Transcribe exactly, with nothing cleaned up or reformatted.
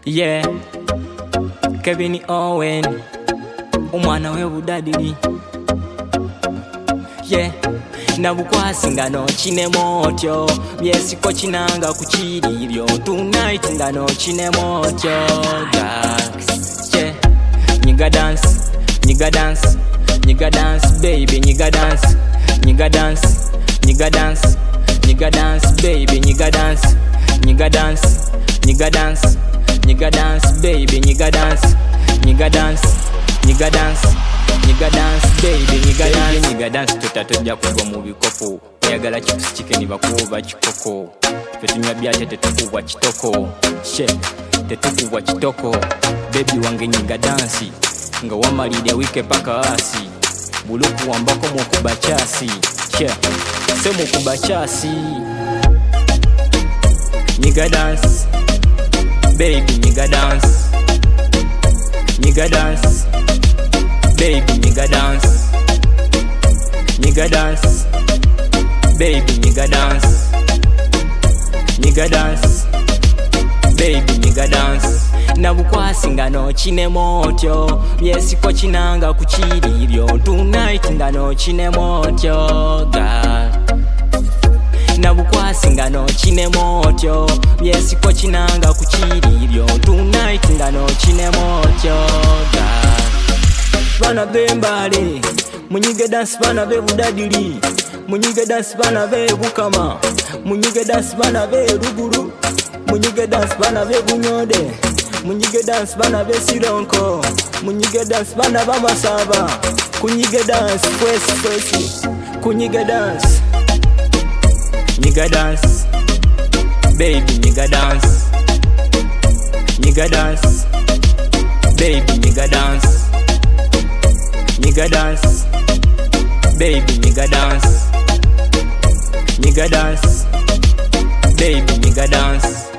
Yeah, Kevin Owen, umwana we budadiri. Yeah, nabukwasi ngano kinemotyo, byesiko kinanga kukiriryo, tonight ngano kinemotyo. Yeah, nyiga dance, nyiga dance, nyiga dance baby, nyiga dance, nyiga dance, nyiga dance, nyiga dance baby, nyiga dance, nyiga dance, nyiga dance, nyiga dance baby, nyiga dance, nyiga dance, nyiga dance, nyiga dance baby, nyiga dance, nyiga dance. Tutatoja kugwa mu bikopo, oyagala chips chicken bakuba chikoko, fetunya byate tetukuwa kitoko, she tetukuwa kitoko. Baby wange nyiga dance, nga wamalide wike paka asi, buluku wambako mukuba chasi, she se mukuba chasi. Nyiga dance baby, nyiga dance, nyiga dance baby, nyiga dance, nyiga dance baby, nyiga dance, nyiga dance baby, nyiga dance. Nabukwasi ngano kinemotyo, byesiko kinanga kukiriryo, tonight ngano kinemotyo. God, nabukwasi ngano kinemotyo, byesiko kinanga kukiriryo, tonight ngano kinemotyo. God, bana bembale munyige dance, bana be budadiri munyige dance, bana be bukama munyige dance, bana be ruguru munyige dance, bana be bunyode munyige dance, bana be sironko munyige dance, bana ba masaba kunyige dance, kwesi kwesi kunyige dance. Nyiga dance baby, nyiga dance, nyiga dance baby, nyiga dance, nyiga dance baby, nyiga dance, nyiga dance baby, nyiga dance.